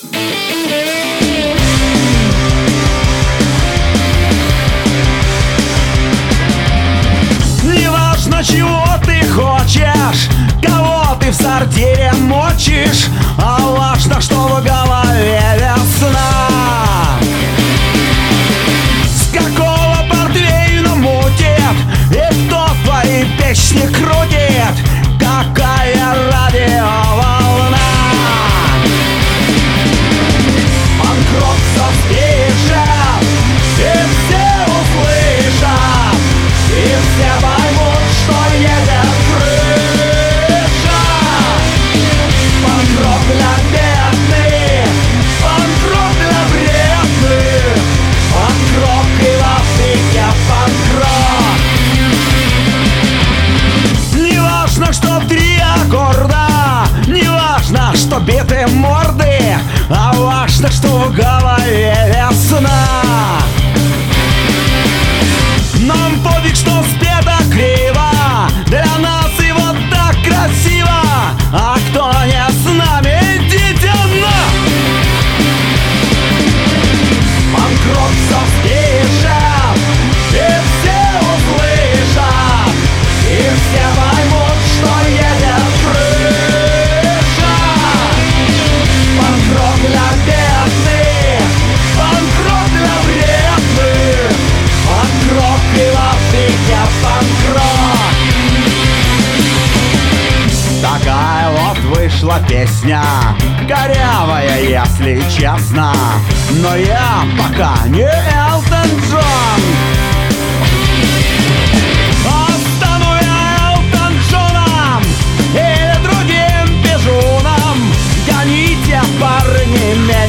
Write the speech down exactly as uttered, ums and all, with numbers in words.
Неважно, чего ты хочешь, кого ты в сортире мочишь, а важно, что в голове весна. С какого портвейна мутит и кто твои песни крутит, какая радиоволна. Панк-рок соспишет, и все услышат, и все поймут, что едет крыша. Панк-рок для бедных, панк-рок для вредных, панк-рок и в Африке панк-рок. Неважно, что три аккорда, неважно, что биты морды, а важно, что в голове весна. Нам пофиг, что спето криво, для нас и вот так красиво, а кто не с нами, идите на! Панк-рок все спишет, и все услышат, и все поймут, что едет крыша. Панк-рок для бедных, панк-рок для вредных, панк-рок и в Африке панк-рок. Такая вот вышла песня, корявая, если честно, но я пока не Элтон Джон. А стану я Элтон Джоном или другим пижоном, гоните, парни,